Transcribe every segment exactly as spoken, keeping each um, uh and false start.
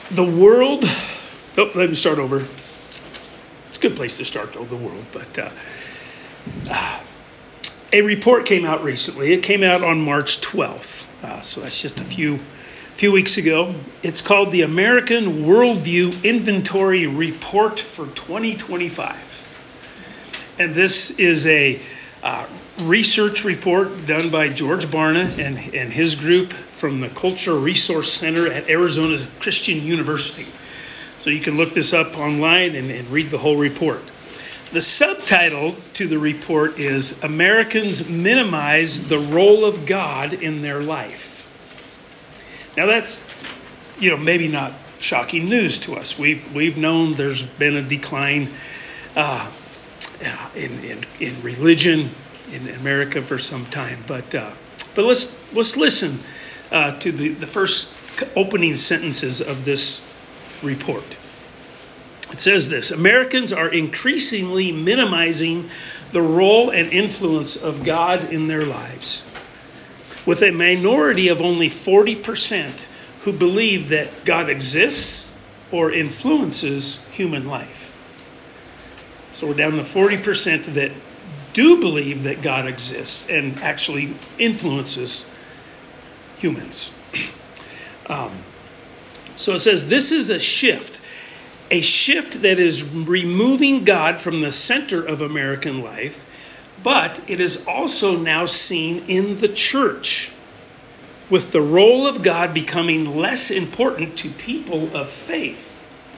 The world, oh, let me start over. It's a good place to start, though, the world. But uh, uh, a report came out recently. It came out on March twelfth. Uh, so that's just a few, few weeks ago. It's called the American Worldview Inventory Report for twenty twenty-five. And this is a uh, research report done by George Barna and, and his group from the Cultural Resource Center at Arizona Christian University. So you can look this up online and, and read the whole report. The subtitle to the report is Americans Minimize the Role of God in Their Life. Now that's, you know, maybe not shocking news to us. We've, we've known there's been a decline uh, in, in, in religion in America for some time. But, uh, but let's, let's listen Uh, to the, the first opening sentences of this report. It says this: Americans are increasingly minimizing the role and influence of God in their lives, with a minority of only forty percent who believe that God exists or influences human life. So we're down to forty percent that do believe that God exists and actually influences humans. Um, so it says this is a shift, a shift that is removing God from the center of American life, but it is also now seen in the church, with the role of God becoming less important to people of faith.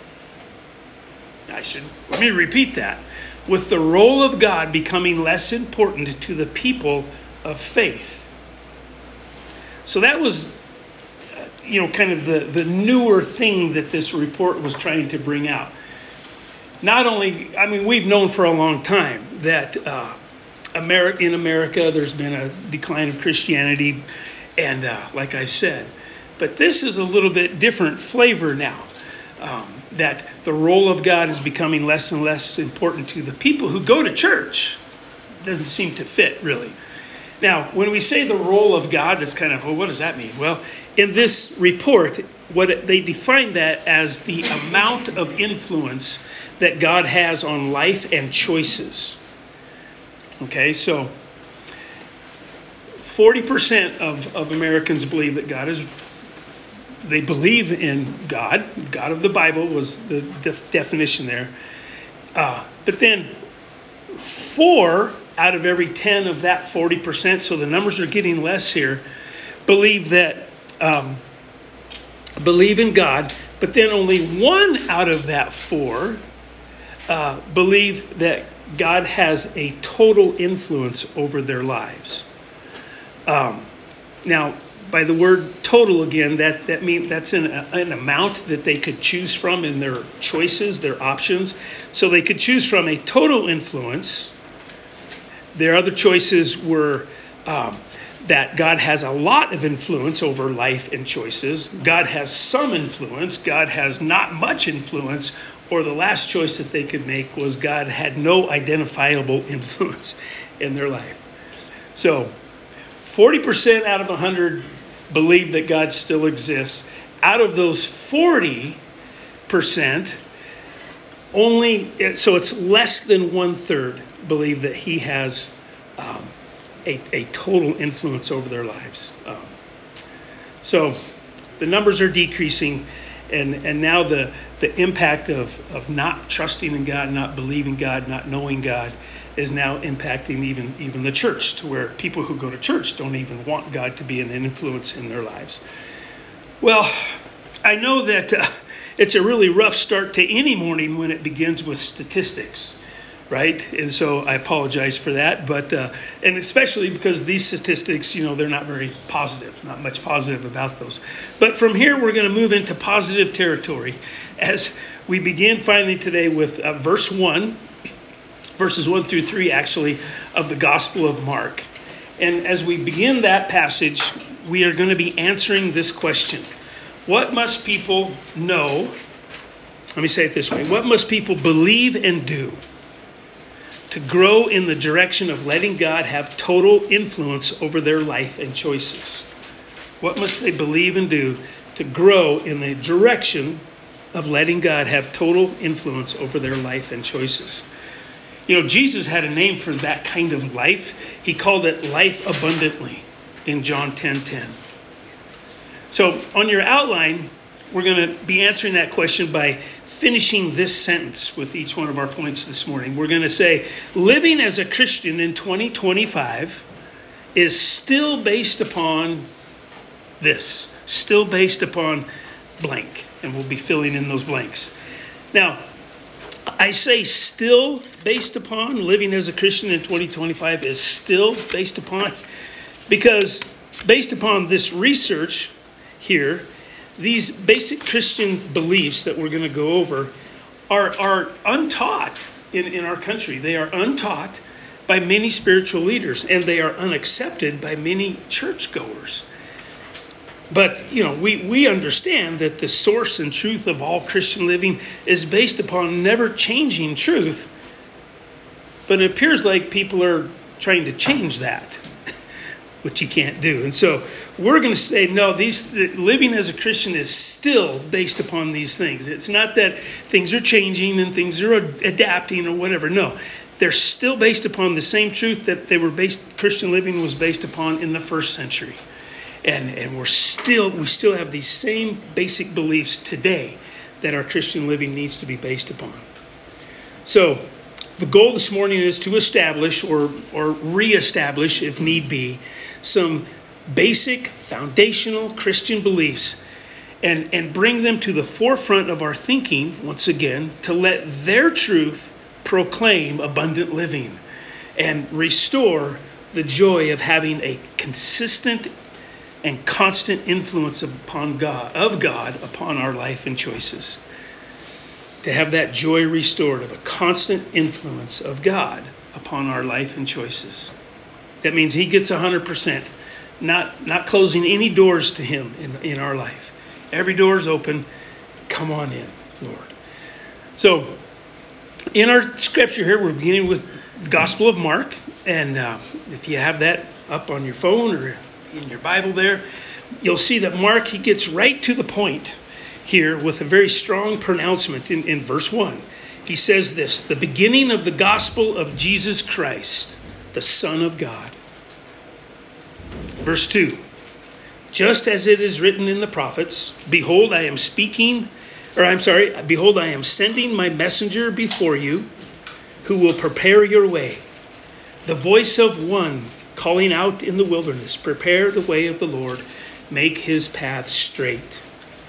I should, let me repeat that. With the role of God becoming less important to the people of faith. So that was, you know, kind of the, the newer thing that this report was trying to bring out. Not only, I mean, we've known for a long time that uh, Ameri- in America there's been a decline of Christianity, and uh, like I said, but this is a little bit different flavor now. Um, that the role of God is becoming less and less important to the people who go to church. It doesn't seem to fit, really. Now, when we say the role of God, it's kind of, well, what does that mean? Well, in this report, what it, they define that as the amount of influence that God has on life and choices. Okay, so forty percent of, of Americans believe that God is, they believe in God. God of the Bible was the def- definition there. Uh, but then four out of every ten of that forty percent, so the numbers are getting less here, believe that, um, believe in God, but then only one out of that four uh, believe that God has a total influence over their lives. Um, now, by the word total again, that, that means that's an, an amount that they could choose from in their choices, their options. So they could choose from a total influence. Their other choices were um, that God has a lot of influence over life and choices. God has some influence. God has not much influence. Or the last choice that they could make was God had no identifiable influence in their life. So forty percent out of one hundred believe that God still exists. Out of those forty percent, only, so it's less than one third believe that he has um, a, a total influence over their lives. Um, so the numbers are decreasing, and, and now the, the impact of, of not trusting in God, not believing God, not knowing God is now impacting even, even the church, to where people who go to church don't even want God to be an influence in their lives. Well, I know that uh, it's a really rough start to any morning when it begins with statistics, right? And so I apologize for that, but uh, and especially because these statistics, you know, they're not very positive, not much positive about those. But from here, we're going to move into positive territory as we begin finally today with uh, verse one, verses one through three, actually, of the Gospel of Mark. And as we begin that passage, we are going to be answering this question. What must people know? Let me say it this way. What must people believe and do to grow in the direction of letting God have total influence over their life and choices? What must they believe and do to grow in the direction of letting God have total influence over their life and choices. You know, Jesus had a name for that kind of life. He called it life abundantly in John ten ten. So on your outline, we're going to be answering that question by finishing this sentence with each one of our points this morning. We're going to say, living as a Christian in twenty twenty-five is still based upon this, still based upon blank, and we'll be filling in those blanks. Now, I say still based upon, living as a Christian in twenty twenty-five is still based upon, because based upon this research here, these basic Christian beliefs that we're going to go over are, are untaught in, in our country. They are untaught by many spiritual leaders, and they are unaccepted by many churchgoers. But, you know, we, we understand that the source and truth of all Christian living is based upon never-changing truth. But it appears like people are trying to change that, which you can't do. And so we're going to say, no, these living as a Christian is still based upon these things. It's not that things are changing and things are adapting or whatever. No, they're still based upon the same truth that they were based, Christian living was based upon in the first century. And and we're still we still have these same basic beliefs today that our Christian living needs to be based upon. So the goal this morning is to establish or or reestablish, if need be, some basic foundational Christian beliefs and, and bring them to the forefront of our thinking once again to let their truth proclaim abundant living and restore the joy of having a consistent and constant influence upon God, of God upon our life and choices. To have that joy restored of a constant influence of God upon our life and choices. That means he gets one hundred percent, not, not closing any doors to him in, in our life. Every door is open. Come on in, Lord. So, in our scripture here, we're beginning with the Gospel of Mark. And uh, if you have that up on your phone or in your Bible there, you'll see that Mark, he gets right to the point here with a very strong pronouncement in, in verse one. He says this, the beginning of the gospel of Jesus Christ, the Son of God. Verse two, just as it is written in the prophets, behold, I am speaking, or I'm sorry, behold, I am sending my messenger before you who will prepare your way. The voice of one calling out in the wilderness, prepare the way of the Lord, make his path straight.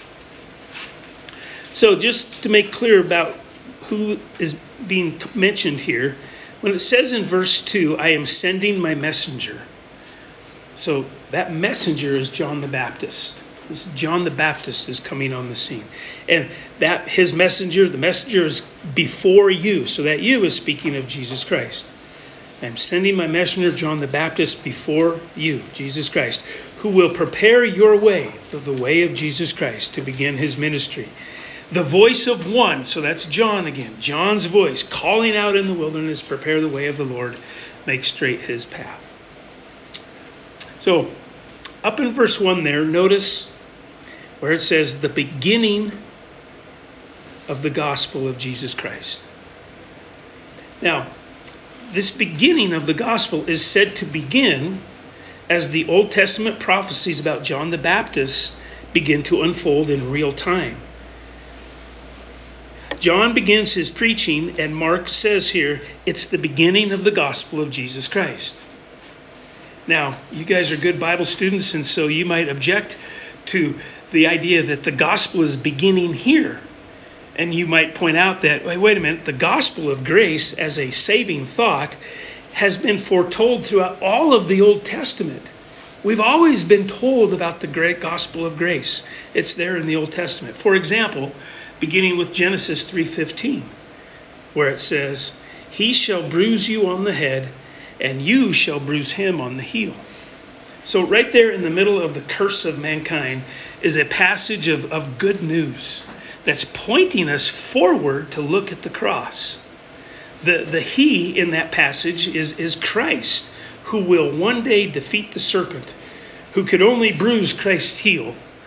So just to make clear about who is being t- mentioned here, when it says in verse two, I am sending my messenger. So that messenger is John the Baptist. This is John the Baptist is coming on the scene. And that his messenger, the messenger is before you. So that you is speaking of Jesus Christ. I'm sending my messenger, John the Baptist, before you, Jesus Christ, who will prepare your way, the way of Jesus Christ, to begin his ministry. The voice of one, so that's John again, John's voice, calling out in the wilderness, prepare the way of the Lord, make straight his path. So, up in verse one there, notice where it says, the beginning of the gospel of Jesus Christ. Now, this beginning of the gospel is said to begin as the Old Testament prophecies about John the Baptist begin to unfold in real time. John begins his preaching, and Mark says here, it's the beginning of the gospel of Jesus Christ. Now, you guys are good Bible students, and so you might object to the idea that the gospel is beginning here. And you might point out that, wait, wait a minute, the gospel of grace as a saving thought has been foretold throughout all of the Old Testament. We've always been told about the great gospel of grace. It's there in the Old Testament. For example, beginning with Genesis three fifteen, where it says, he shall bruise you on the head, and you shall bruise him on the heel. So right there in the middle of the curse of mankind is a passage of, of good news that's pointing us forward to look at the cross. The, the he in that passage is, is Christ, who will one day defeat the serpent, who could only bruise Christ's heel,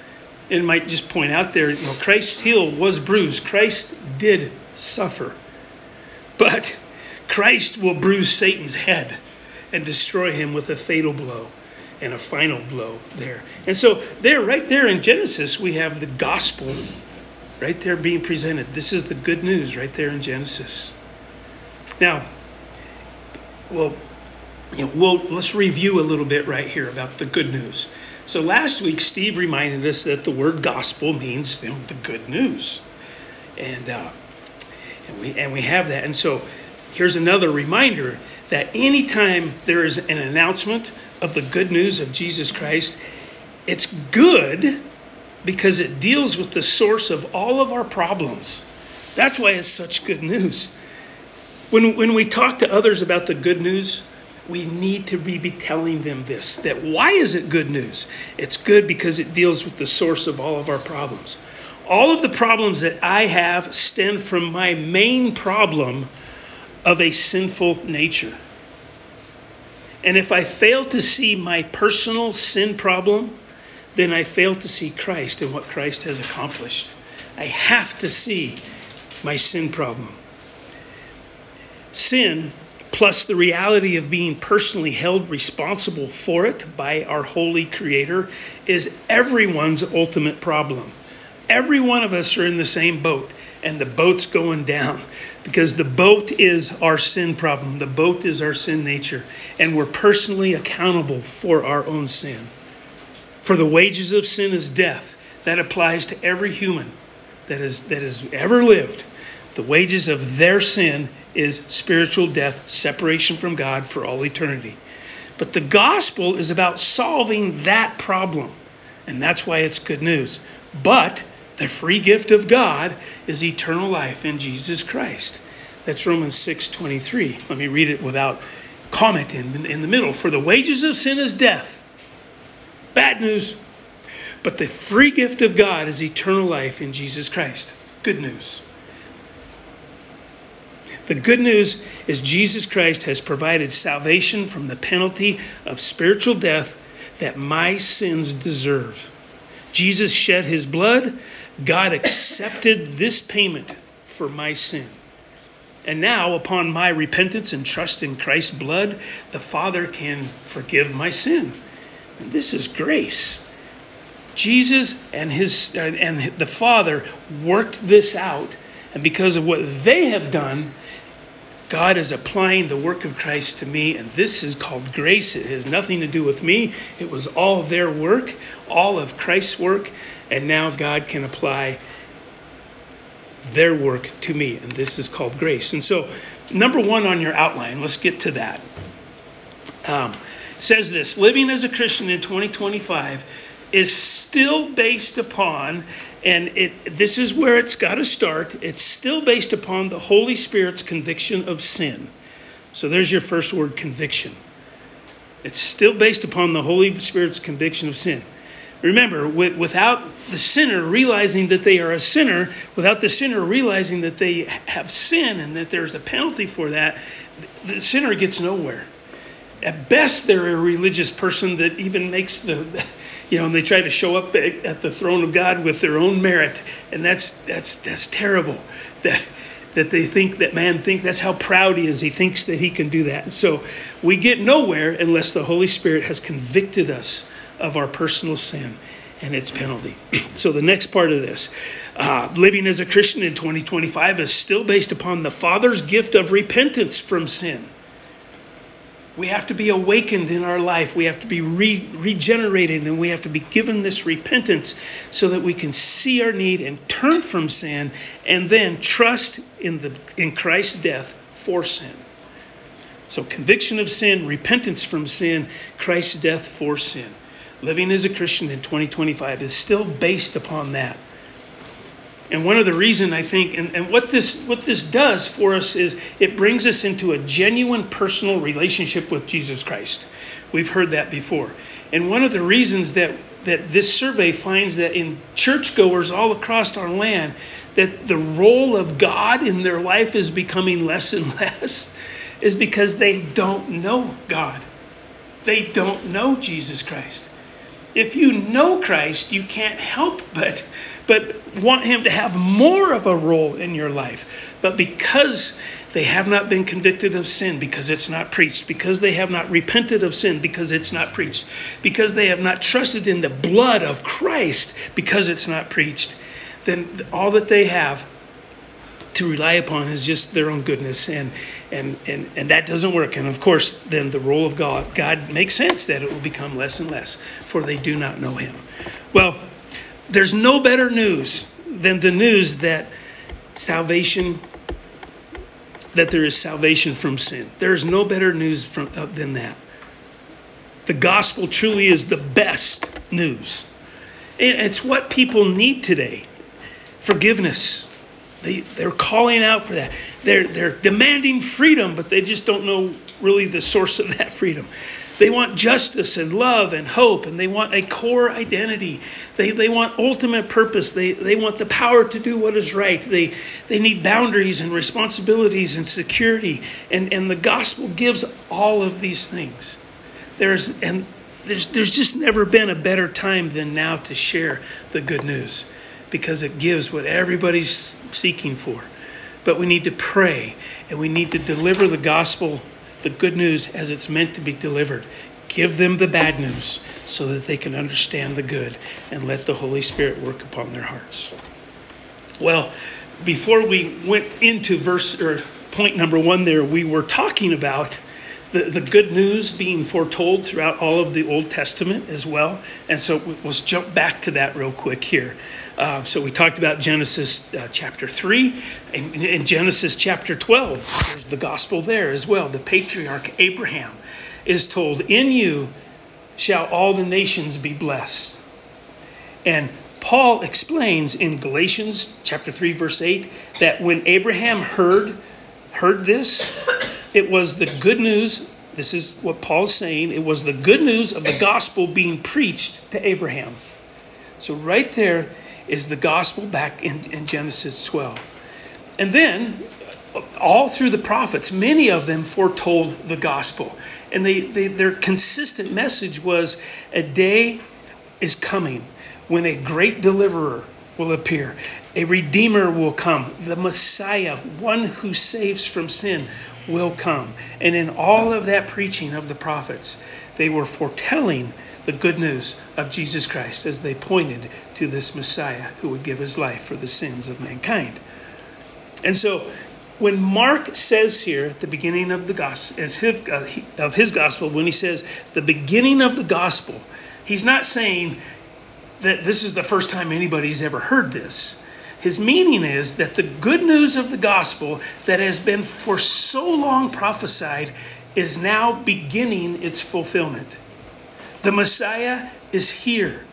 And might just point out there, you know, Christ's heel was bruised. Christ did suffer. But Christ will bruise Satan's head and destroy him with a fatal blow and a final blow there. And so there, right there in Genesis, we have the gospel right there being presented. This is the good news right there in Genesis. Now, well, you know, we'll, let's review a little bit right here about the good news. So last week, Steve reminded us that the word gospel means, you know, the good news. And, uh, and, we, and we have that. And so here's another reminder that anytime there is an announcement of the good news of Jesus Christ, it's good because it deals with the source of all of our problems. That's why it's such good news. When, when we talk to others about the good news, we need to be, be telling them this, that why is it good news? It's good because it deals with the source of all of our problems. All of the problems that I have stem from my main problem of a sinful nature. And if I fail to see my personal sin problem, then I fail to see Christ and what Christ has accomplished. I have to see my sin problem. Sin, plus the reality of being personally held responsible for it by our holy Creator, is everyone's ultimate problem. Every one of us are in the same boat, and the boat's going down because the boat is our sin problem. The boat is our sin nature, and we're personally accountable for our own sin. For the wages of sin is death. That applies to every human that is that has ever lived. The wages of their sin is spiritual death, separation from God for all eternity. But the gospel is about solving that problem, and that's why it's good news. But the free gift of God is eternal life in Jesus Christ. That's Romans six twenty-three. Let me read it without comment in, in the middle. For the wages of sin is death. Bad news. But the free gift of God is eternal life in Jesus Christ. Good news. The good news is Jesus Christ has provided salvation from the penalty of spiritual death that my sins deserve. Jesus shed his blood. God accepted this payment for my sin. And now, upon my repentance and trust in Christ's blood, the Father can forgive my sin. And this is grace. Jesus and his and the Father worked this out, and because of what they have done, God is applying the work of Christ to me, and this is called grace. It has nothing to do with me. It was all their work, all of Christ's work, and now God can apply their work to me, and this is called grace. And so, number one on your outline, let's get to that. Um, says this: living as a Christian in twenty twenty-five is still based upon, and it this is where it's got to start, it's still based upon the Holy Spirit's conviction of sin. So there's your first word, conviction. It's still based upon the Holy Spirit's conviction of sin. Remember, without the sinner realizing that they are a sinner, without the sinner realizing that they have sin and that there's a penalty for that, the sinner gets nowhere. At best, they're a religious person that even makes the, you know, and they try to show up at the throne of God with their own merit, and that's that's that's terrible. That that they think that man think that's how proud he is. He thinks that he can do that. So we get nowhere unless the Holy Spirit has convicted us of our personal sin and its penalty. So the next part of this, uh, living as a Christian in twenty twenty-five is still based upon the Father's gift of repentance from sin. We have to be awakened in our life. We have to be re- regenerated, and we have to be given this repentance so that we can see our need and turn from sin and then trust in the in Christ's death for sin. So conviction of sin, repentance from sin, Christ's death for sin. Living as a Christian in twenty twenty-five is still based upon that. And one of the reasons I think, and, and what this what this does for us is it brings us into a genuine personal relationship with Jesus Christ. We've heard that before. And one of the reasons that, that this survey finds that in churchgoers all across our land, that the role of God in their life is becoming less and less, is because they don't know God. They don't know Jesus Christ. If you know Christ, you can't help but, but want him to have more of a role in your life. But because they have not been convicted of sin, because it's not preached, because they have not repented of sin, because it's not preached, because they have not trusted in the blood of Christ, because it's not preached, then all that they have to rely upon is just their own goodness, and and and and that doesn't work. And of course, then the role of God, God makes sense that it will become less and less, for they do not know him. Well, there's no better news than the news that salvation, that there is salvation from sin. There is no better news from, uh, than that. The gospel truly is the best news. And it's what people need today. Forgiveness. They, they're calling out for that. They're, they're demanding freedom, but they just don't know really the source of that freedom. They want justice and love and hope, and they want a core identity. They, they want ultimate purpose. They, they want the power to do what is right. They, they need boundaries and responsibilities and security. And, and the gospel gives all of these things. There's, and there's, there's just never been a better time than now to share the good news, because it gives what everybody's seeking for. But we need to pray, and we need to deliver the gospel, the good news, as it's meant to be delivered. Give them the bad news so that they can understand the good, and let the Holy Spirit work upon their hearts. Well, before we went into verse or point number one there, we were talking about the, the good news being foretold throughout all of the Old Testament as well. And so let's jump back to that real quick here. Uh, so we talked about Genesis uh, chapter three, and in Genesis chapter twelve, there's the gospel there as well. The patriarch Abraham is told, in you shall all the nations be blessed. And Paul explains in Galatians chapter three, verse eight, that when Abraham heard, heard this, it was the good news. This is what Paul's saying. It was the good news of the gospel being preached to Abraham. So right there is the gospel back in, in Genesis twelve. And then all through the prophets, many of them foretold the gospel. And they, they, their consistent message was, a day is coming when a great deliverer will appear. A redeemer will come. The Messiah, one who saves from sin, will come. And in all of that preaching of the prophets, they were foretelling the good news of Jesus Christ as they pointed to this Messiah who would give his life for the sins of mankind. And so when Mark says here at the beginning of the gospel, as his, uh, he, of his gospel, when he says the beginning of the gospel, he's not saying that this is the first time anybody's ever heard this. His meaning is that the good news of the gospel that has been for so long prophesied is now beginning its fulfillment. The Messiah is here.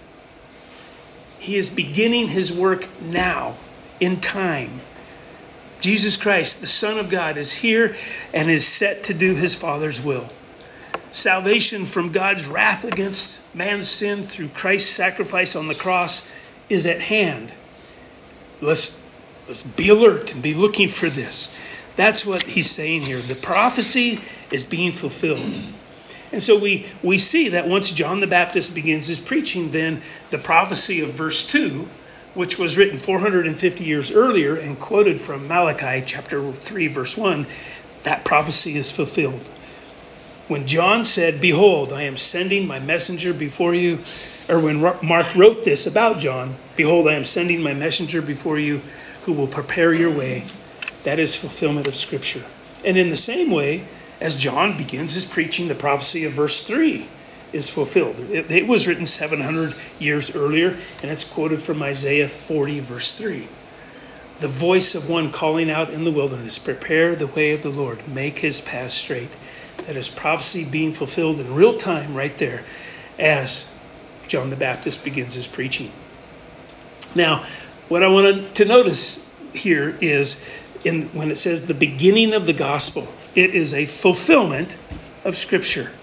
He is beginning his work now, in time. Jesus Christ, the Son of God, is here and is set to do his Father's will. Salvation from God's wrath against man's sin through Christ's sacrifice on the cross is at hand. Let's, let's be alert and be looking for this. That's what he's saying here. The prophecy is being fulfilled. And so we, we see that once John the Baptist begins his preaching, then the prophecy of verse two, which was written four hundred fifty years earlier and quoted from Malachi chapter three, verse one, that prophecy is fulfilled. When John said, behold, I am sending my messenger before you, or when Mark wrote this about John, behold, I am sending my messenger before you who will prepare your way. That is fulfillment of Scripture. And in the same way, as John begins his preaching, the prophecy of verse three is fulfilled. It, it was written seven hundred years earlier, and it's quoted from Isaiah forty, verse three. The voice of one calling out in the wilderness, prepare the way of the Lord, make his path straight. That is prophecy being fulfilled in real time right there as John the Baptist begins his preaching. Now, what I wanted to notice here is in when it says the beginning of the gospel, it is a fulfillment of Scripture.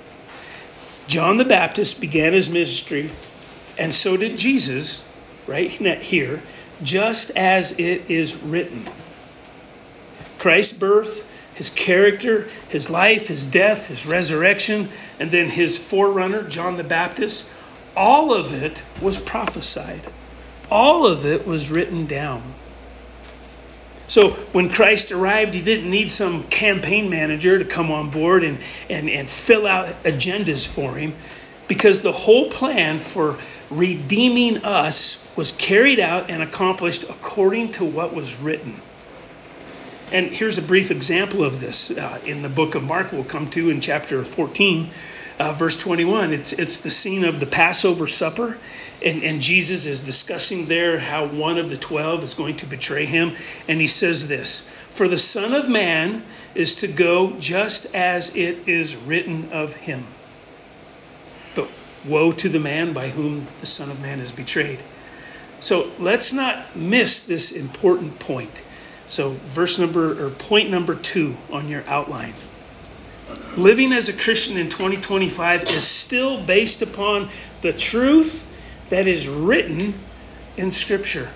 John the Baptist began his ministry, and so did Jesus, right here, just as it is written. Christ's birth, his character, his life, his death, his resurrection, and then his forerunner, John the Baptist, all of it was prophesied. All of it was written down. So when Christ arrived, he didn't need some campaign manager to come on board and, and, and fill out agendas for him, because the whole plan for redeeming us was carried out and accomplished according to what was written. And here's a brief example of this uh, in the book of Mark we'll come to in chapter fourteen, uh, verse twenty-one. It's, it's the scene of the Passover supper. And, and Jesus is discussing there how one of the twelve is going to betray him. And he says this, "For the Son of Man is to go just as it is written of him. But woe to the man by whom the Son of Man is betrayed." So let's not miss this important point. So verse number, or point number two on your outline. Living as a Christian in twenty twenty-five is still based upon the truth that is written in Scripture.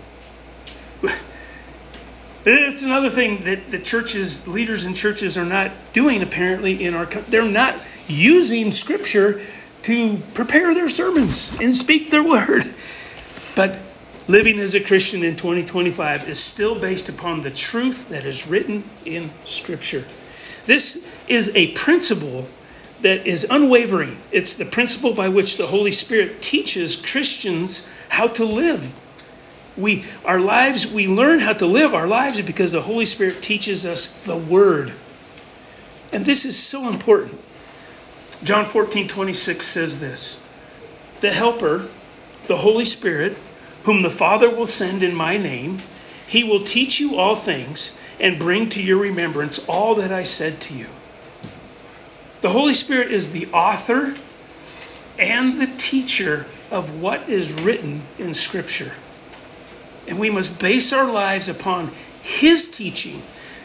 It's another thing that the churches, leaders in churches are not doing apparently in our country. They're not using Scripture to prepare their sermons and speak their word. But living as a Christian in twenty twenty-five is still based upon the truth that is written in Scripture. This is a principle that is unwavering. It's the principle by which the Holy Spirit teaches Christians how to live. We, our lives, we learn how to live our lives because the Holy Spirit teaches us the Word. And this is so important. John fourteen twenty-six says this, "The Helper, the Holy Spirit, whom the Father will send in my name, he will teach you all things and bring to your remembrance all that I said to you." The Holy Spirit is the author and the teacher of what is written in Scripture. And we must base our lives upon his teaching.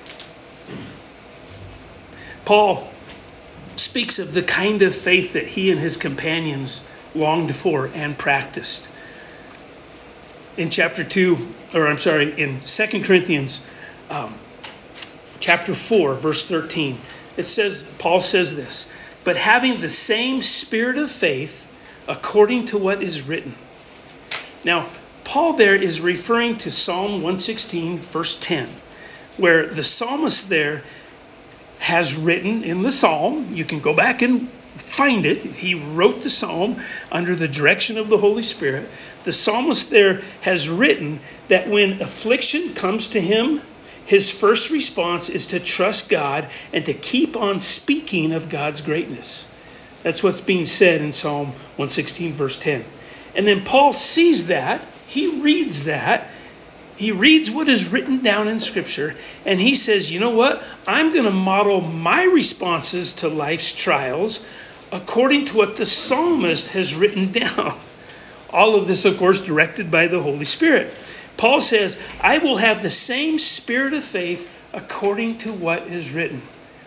Paul speaks of the kind of faith that he and his companions longed for and practiced. In chapter two, or I'm sorry, in Second Corinthians um, chapter four, verse thirteen, it says, Paul says this, "But having the same spirit of faith according to what is written." Now, Paul there is referring to Psalm one sixteen, verse ten, where the psalmist there has written in the psalm, you can go back and find it, he wrote the psalm under the direction of the Holy Spirit. The psalmist there has written that when affliction comes to him, his first response is to trust God and to keep on speaking of God's greatness. That's what's being said in Psalm one sixteen, verse ten. And then Paul sees that, he reads that, he reads what is written down in Scripture, and he says, you know what? I'm going to model my responses to life's trials according to what the psalmist has written down. All of this, of course, directed by the Holy Spirit. Paul says, I will have the same spirit of faith according to what is written.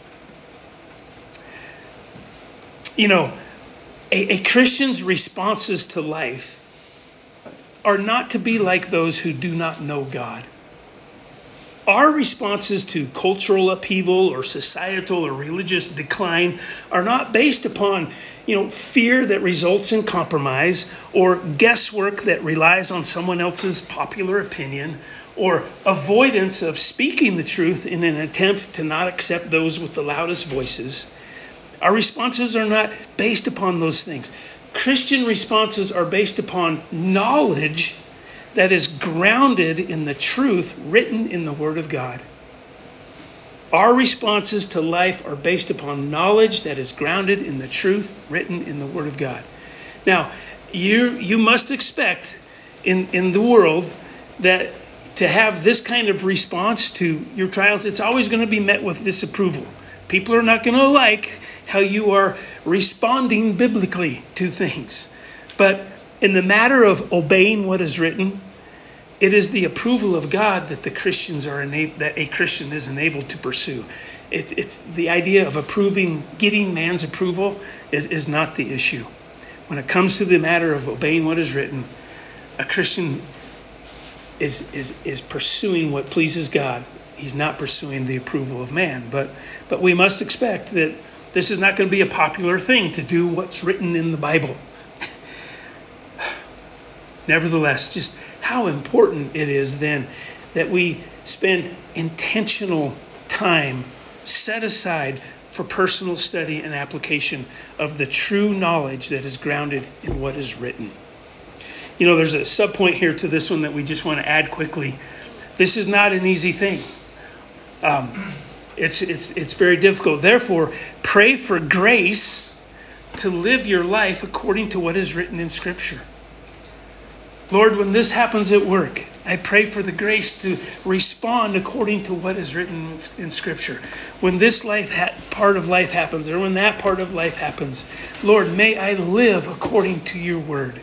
You know, a, a Christian's responses to life are not to be like those who do not know God. Our responses to cultural upheaval or societal or religious decline are not based upon, you know, fear that results in compromise or guesswork that relies on someone else's popular opinion or avoidance of speaking the truth in an attempt to not accept those with the loudest voices. Our responses are not based upon those things. Christian responses are based upon knowledge that is grounded in the truth written in the Word of God. Our responses to life are based upon knowledge that is grounded in the truth written in the Word of God. Now, you you must expect in, in the world that to have this kind of response to your trials, it's always going to be met with disapproval. People are not going to like how you are responding biblically to things. But in the matter of obeying what is written, it is the approval of God that the Christians are enabled, that a Christian is enabled to pursue. It's it's the idea of approving, getting man's approval is, is not the issue. When it comes to the matter of obeying what is written, a Christian is is is pursuing what pleases God. He's not pursuing the approval of man. But but we must expect that this is not going to be a popular thing to do what's written in the Bible. Nevertheless, just how important it is then that we spend intentional time set aside for personal study and application of the true knowledge that is grounded in what is written. You know, there's a subpoint here to this one that we just want to add quickly. This is not an easy thing. Um, it's, it's, it's very difficult. Therefore, pray for grace to live your life according to what is written in Scripture. Lord, when this happens at work, I pray for the grace to respond according to what is written in Scripture. When this life ha- part of life happens, or when that part of life happens, Lord, may I live according to your word.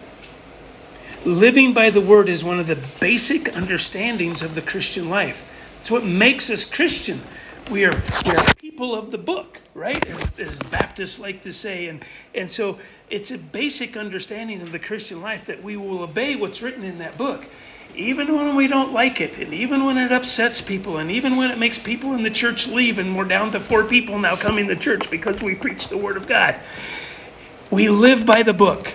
Living by the word is one of the basic understandings of the Christian life. It's what makes us Christian. We are, we are people of the book, right? As, as Baptists like to say. And, and so it's a basic understanding of the Christian life that we will obey what's written in that book, even when we don't like it, and even when it upsets people, and even when it makes people in the church leave, and we're down to four people now coming to church because we preach the Word of God. We live by the book.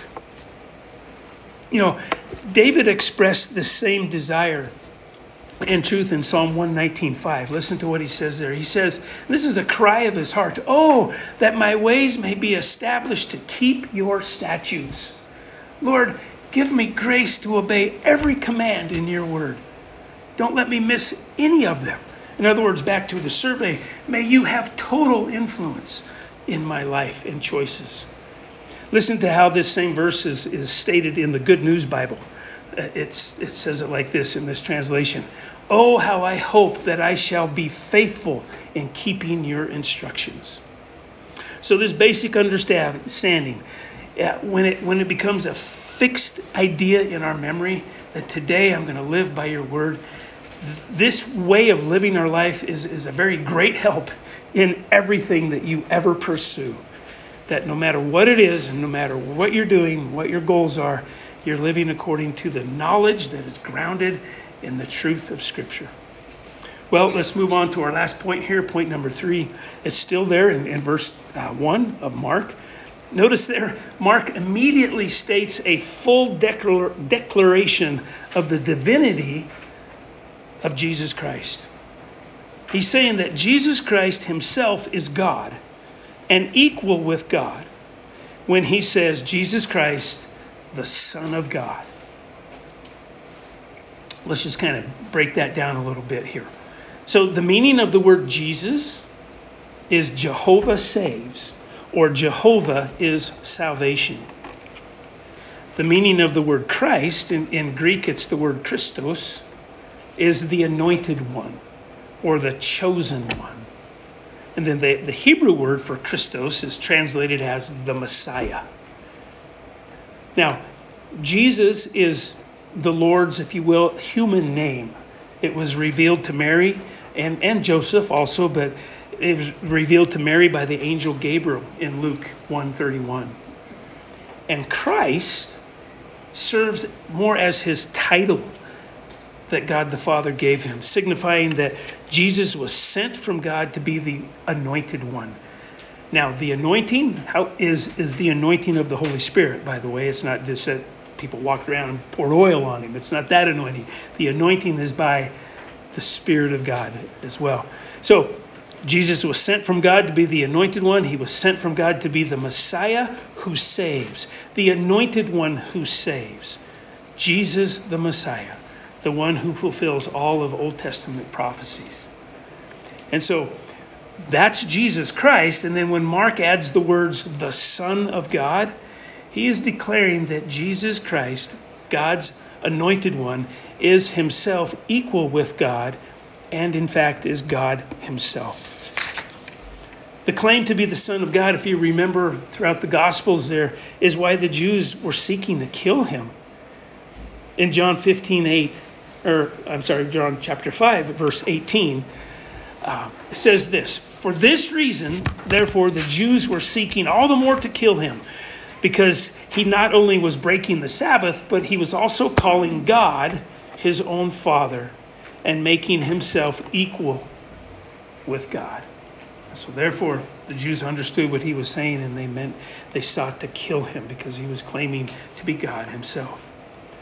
You know, David expressed the same desire and truth in Psalm one nineteen five. Listen to what he says there. He says, this is a cry of his heart. Oh, that my ways may be established to keep your statutes. Lord, give me grace to obey every command in your word. Don't let me miss any of them. In other words, back to the survey, may you have total influence in my life and choices. Listen to how this same verse is, is stated in the Good News Bible. It's, it says it like this in this translation. Oh, how I hope that I shall be faithful in keeping your instructions. So this basic understanding, when it, when it becomes a fixed idea in our memory that today I'm going to live by your word, this way of living our life is, is a very great help in everything that you ever pursue. That no matter what it is and no matter what you're doing, what your goals are, you're living according to the knowledge that is grounded in the truth of Scripture. Well, let's move on to our last point here, point number three. It's still there in, in verse uh, one of Mark. Notice there, Mark immediately states a full declar- declaration of the divinity of Jesus Christ. He's saying that Jesus Christ himself is God and equal with God when he says Jesus Christ, the Son of God. Let's just kind of break that down a little bit here. So the meaning of the word Jesus is Jehovah saves, or Jehovah is salvation. The meaning of the word Christ, in, in Greek it's the word Christos, is the anointed one, or the chosen one. And then the, the Hebrew word for Christos is translated as the Messiah. Now, Jesus is the Lord's, if you will, human name. It was revealed to Mary and, and Joseph also, but it was revealed to Mary by the angel Gabriel in Luke one thirty-one. And Christ serves more as his title that God the Father gave him, signifying that Jesus was sent from God to be the anointed one. Now, the anointing how, is, is the anointing of the Holy Spirit, by the way. It's not just that people walked around and poured oil on him. It's not that anointing. The anointing is by the Spirit of God as well. So, Jesus was sent from God to be the anointed one. He was sent from God to be the Messiah who saves, the anointed one who saves. Jesus the Messiah, the one who fulfills all of Old Testament prophecies. And so that's Jesus Christ. And then when Mark adds the words, the Son of God, he is declaring that Jesus Christ, God's anointed one, is himself equal with God and in fact is God himself. The claim to be the Son of God, if you remember throughout the Gospels there, is why the Jews were seeking to kill him. In John fifteen eight, or I'm sorry, John chapter five, verse eighteen, uh, it says this, for this reason, therefore, the Jews were seeking all the more to kill him, because he not only was breaking the Sabbath, but he was also calling God his own Father and making himself equal with God. So therefore, the Jews understood what he was saying, and they meant they sought to kill him because he was claiming to be God himself.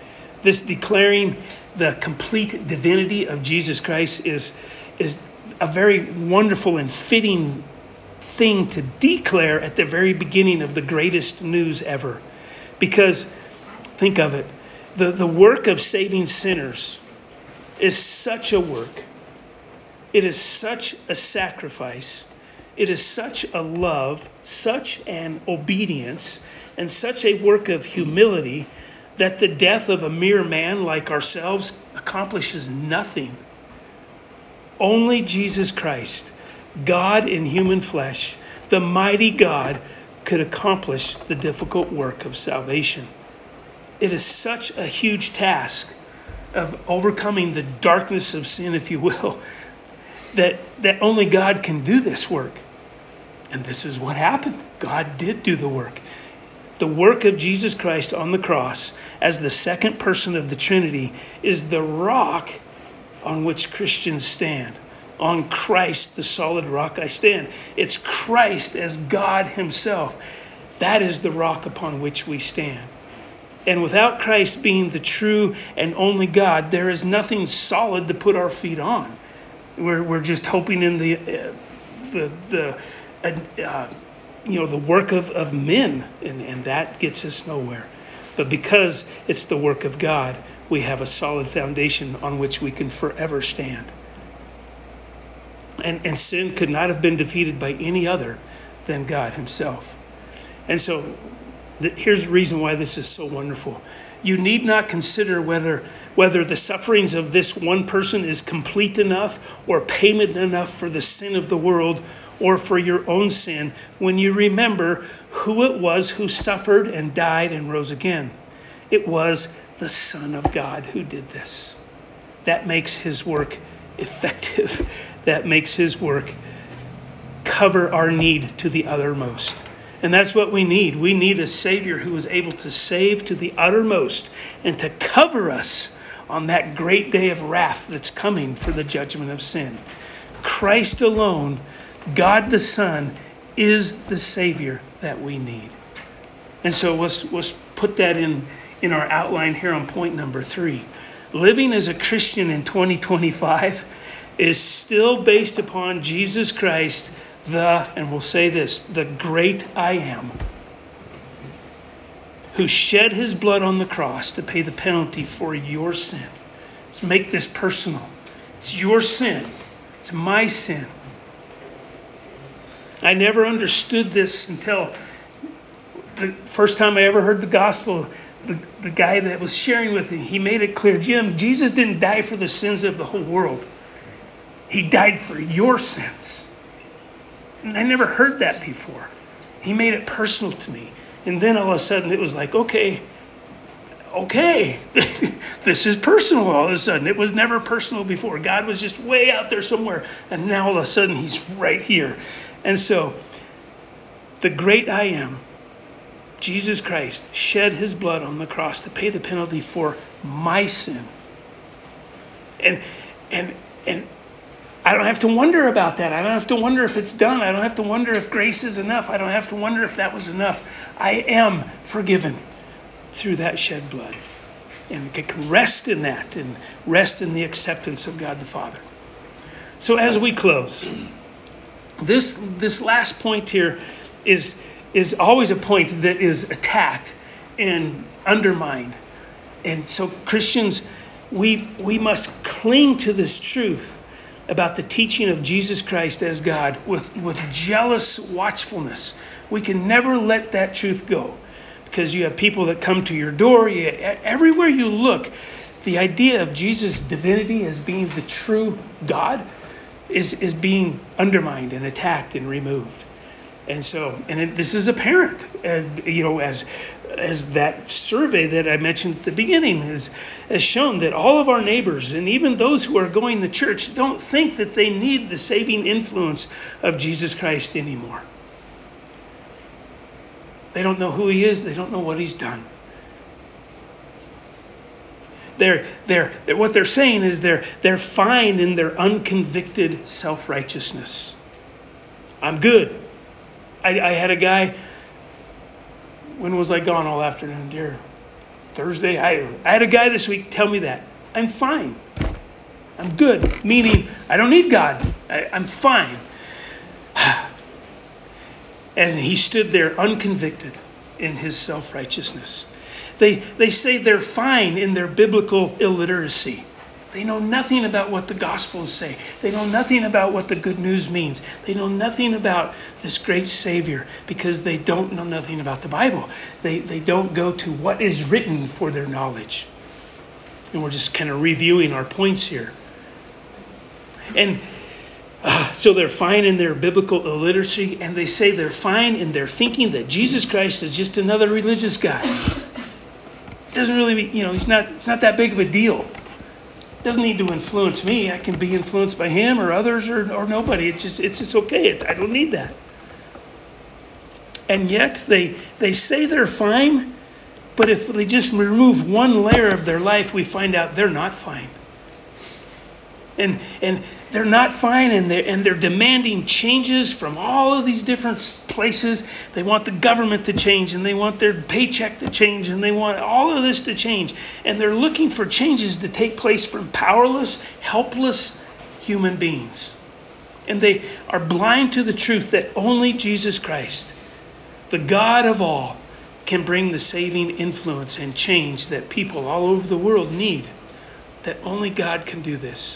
This declaring the complete divinity of Jesus Christ is, is a very wonderful and fitting thing to declare at the very beginning of the greatest news ever. Because, think of it, the, the work of saving sinners is such a work. It is such a sacrifice. It is such a love, such an obedience, and such a work of humility that the death of a mere man like ourselves accomplishes nothing. Only Jesus Christ, God in human flesh, the mighty God, could accomplish the difficult work of salvation. It is such a huge task of overcoming the darkness of sin, if you will, that, that only God can do this work. And this is what happened. God did do the work. The work of Jesus Christ on the cross as the second person of the Trinity is the rock on which Christians stand. On Christ, the solid rock I stand. It's Christ as God himself. That is the rock upon which we stand. And without Christ being the true and only God, there is nothing solid to put our feet on. We're, we're just hoping in the, uh, the, the uh, you know, the work of, of men, and, and that gets us nowhere. But because it's the work of God, we have a solid foundation on which we can forever stand. And, and sin could not have been defeated by any other than God himself. And so the, here's the reason why this is so wonderful. You need not consider whether, whether the sufferings of this one person is complete enough or payment enough for the sin of the world or for your own sin when you remember who it was who suffered and died and rose again. It was the Son of God who did this. That makes his work effective. That makes his work cover our need to the uttermost. And that's what we need. We need a Savior who is able to save to the uttermost and to cover us on that great day of wrath that's coming for the judgment of sin. Christ alone, God the Son, is the Savior that we need. And so let's, let's put that in, in our outline here on point number three. Living as a Christian in twenty twenty-five is still based upon Jesus Christ, the, and we'll say this, the great I am, who shed his blood on the cross to pay the penalty for your sin. Let's make this personal. It's your sin. It's my sin. I never understood this until the first time I ever heard the gospel. The, the guy that was sharing with me, he made it clear, Jim, Jesus didn't die for the sins of the whole world. He died for your sins. And I never heard that before. He made it personal to me. And then all of a sudden it was like, okay, okay, this is personal all of a sudden. It was never personal before. God was just way out there somewhere. And now all of a sudden he's right here. And so the great I am, Jesus Christ, shed his blood on the cross to pay the penalty for my sin. And, and, and, I don't have to wonder about that. I don't have to wonder if it's done. I don't have to wonder if grace is enough. I don't have to wonder if that was enough. I am forgiven through that shed blood. And I can rest in that and rest in the acceptance of God the Father. So as we close, this, this last point here is, is always a point that is attacked and undermined. And so Christians, we, we must cling to this truth about the teaching of Jesus Christ as God with, with jealous watchfulness. We can never let that truth go because you have people that come to your door. You, everywhere you look, the idea of Jesus' divinity as being the true God is, is being undermined and attacked and removed. And so, and it, this is apparent, uh, you know, as as that survey that I mentioned at the beginning has, has shown that all of our neighbors and even those who are going to church don't think that they need the saving influence of Jesus Christ anymore. They don't know who he is. They don't know what he's done. They're, they're, what they're saying is they're, they're fine in their unconvicted self-righteousness. I'm good. I, I had a guy, when was I gone all afternoon, dear? Thursday, I, I had a guy this week tell me that. I'm fine. I'm good. Meaning, I don't need God. I, I'm fine. And he stood there unconvicted in his self-righteousness. They, they say they're fine in their biblical illiteracy. They know nothing about what the Gospels say. They know nothing about what the good news means. They know nothing about this great Savior because they don't know nothing about the Bible. They, they don't go to what is written for their knowledge. And we're just kind of reviewing our points here. And uh, so they're fine in their biblical illiteracy, and they say they're fine in their thinking that Jesus Christ is just another religious guy. Doesn't really, you know, he's not, it's not that big of a deal. Doesn't need to influence me. I can be influenced by him or others or, or nobody. It's just it's just okay. It, I don't need that. And yet they they say they're fine, but if they just remove one layer of their life, we find out they're not fine. And and they're not fine, and they're, and they're demanding changes from all of these different places. They want the government to change, and they want their paycheck to change, and they want all of this to change. And they're looking for changes to take place from powerless, helpless human beings. And they are blind to the truth that only Jesus Christ, the God of all, can bring the saving influence and change that people all over the world need. That only God can do this.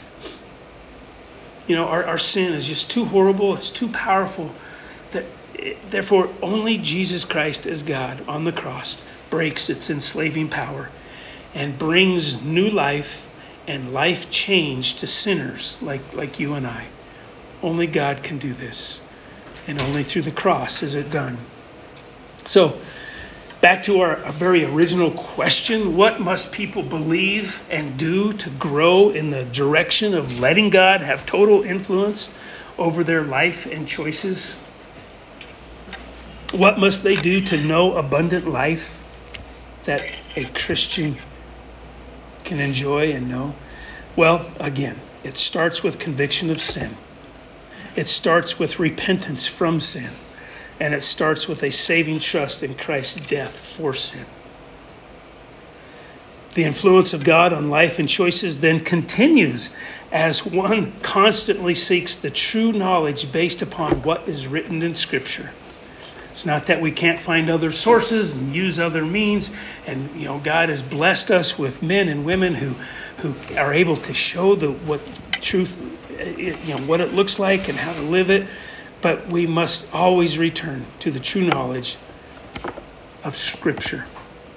You know, our, our sin is just too horrible. It's too powerful. That it, therefore, only Jesus Christ as God on the cross breaks its enslaving power and brings new life and life change to sinners like, like you and I. Only God can do this. And only through the cross is it done. So, back to our, our very original question, what must people believe and do to grow in the direction of letting God have total influence over their life and choices? What must they do to know abundant life that a Christian can enjoy and know? Well, again, it starts with conviction of sin. It starts with repentance from sin. And it starts with a saving trust in Christ's death for sin. The influence of God on life and choices then continues as one constantly seeks the true knowledge based upon what is written in Scripture. It's not that we can't find other sources and use other means. And, you know, God has blessed us with men and women who, who are able to show the what truth, you know, what it looks like and how to live it. But we must always return to the true knowledge of Scripture.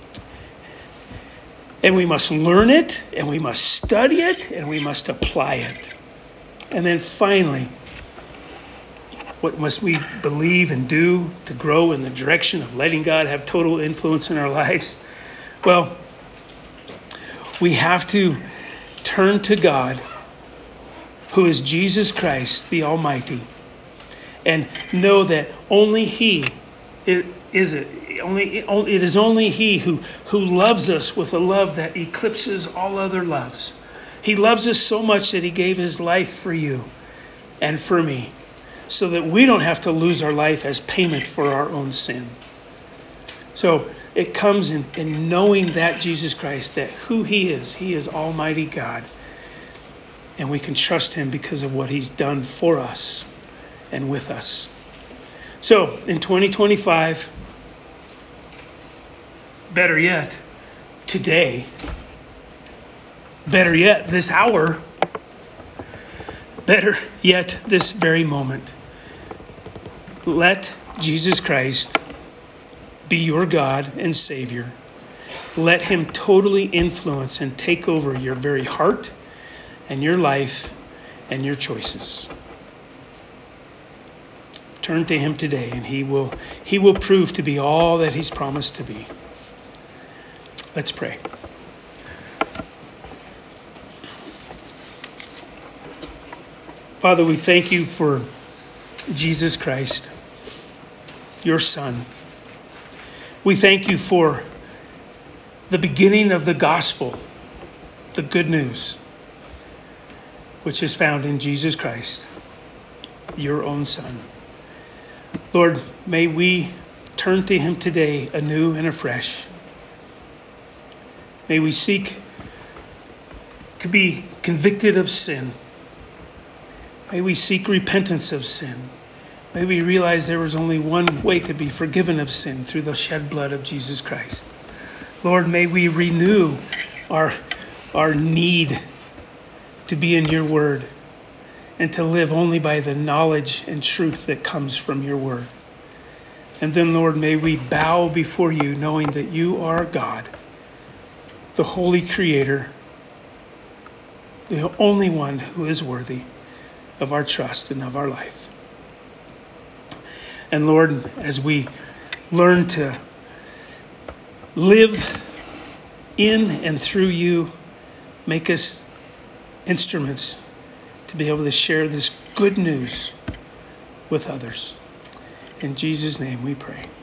And we must learn it, and we must study it, and we must apply it. And then finally, what must we believe and do to grow in the direction of letting God have total influence in our lives? Well, we have to turn to God, who is Jesus Christ, the Almighty, and know that only He it is it only it is only He who who loves us with a love that eclipses all other loves. He loves us so much that He gave His life for you and for me, so that we don't have to lose our life as payment for our own sin. So it comes in, in knowing that Jesus Christ, that who He is, He is Almighty God, and we can trust Him because of what He's done for us and with us. So in twenty twenty-five, better yet, today, better yet, this hour, better yet, this very moment, let Jesus Christ be your God and Savior. Let Him totally influence and take over your very heart and your life and your choices. Turn to Him today, and He will, He will prove to be all that He's promised to be. Let's pray. Father, we thank You for Jesus Christ, Your Son. We thank You for the beginning of the gospel, the good news, which is found in Jesus Christ, Your own Son. Lord, may we turn to Him today anew and afresh. May we seek to be convicted of sin. May we seek repentance of sin. May we realize there is only one way to be forgiven of sin, through the shed blood of Jesus Christ. Lord, may we renew our, our need to be in your word and to live only by the knowledge and truth that comes from your word. And then, Lord, may we bow before you, knowing that you are God, the holy creator, the only one who is worthy of our trust and of our life. And Lord, as we learn to live in and through you, make us instruments to be able to share this good news with others. In Jesus' name we pray.